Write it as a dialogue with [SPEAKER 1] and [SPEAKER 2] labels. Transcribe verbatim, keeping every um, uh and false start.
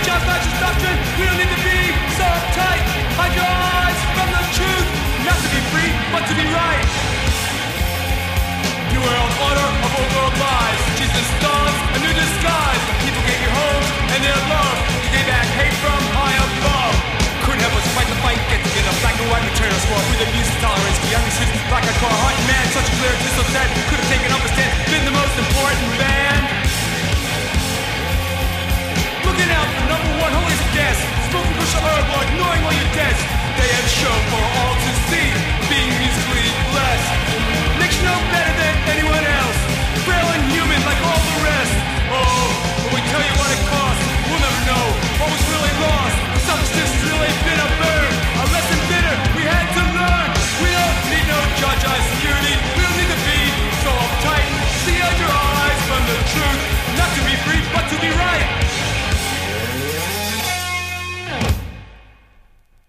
[SPEAKER 1] Just fascist doctrine, we don't need to be so uptight. Hide your eyes from the truth. Not to be free, but to be